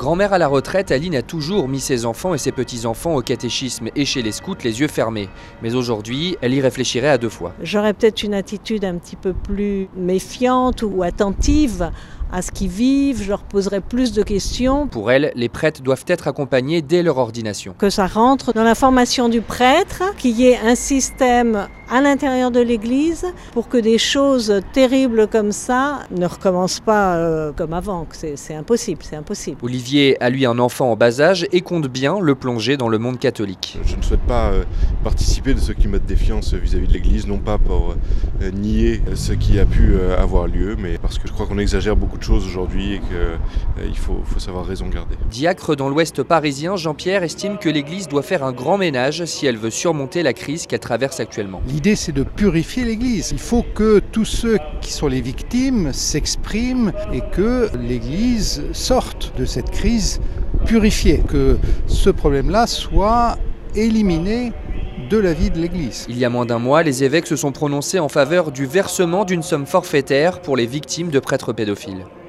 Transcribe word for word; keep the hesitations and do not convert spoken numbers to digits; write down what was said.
Grand-mère à la retraite, Aline a toujours mis ses enfants et ses petits-enfants au catéchisme et chez les scouts les yeux fermés. Mais aujourd'hui, elle y réfléchirait à deux fois. J'aurais peut-être une attitude un petit peu plus méfiante ou attentive à ce qu'ils vivent, je leur poserai plus de questions. Pour elle, les prêtres doivent être accompagnés dès leur ordination. Que ça rentre dans la formation du prêtre, qu'il y ait un système à l'intérieur de l'Église pour que des choses terribles comme ça ne recommencent pas euh, comme avant. C'est, c'est impossible, c'est impossible. Olivier a lui un enfant en bas âge et compte bien le plonger dans le monde catholique. Je ne souhaite pas euh, participer de ce climat de défiance vis-à-vis de l'Église, non pas pour euh, nier ce qui a pu euh, avoir lieu, mais parce que je crois qu'on exagère beaucoup de choses aujourd'hui et qu'il euh, faut, faut savoir raison garder. Diacre dans l'ouest parisien, Jean-Pierre estime que l'Église doit faire un grand ménage si elle veut surmonter la crise qu'elle traverse actuellement. L'idée, c'est de purifier l'Église. Il faut que tous ceux qui sont les victimes s'expriment et que l'Église sorte de cette crise purifiée, que ce problème-là soit éliminé de la vie de l'Église. Il y a moins d'un mois, les évêques se sont prononcés en faveur du versement d'une somme forfaitaire pour les victimes de prêtres pédophiles.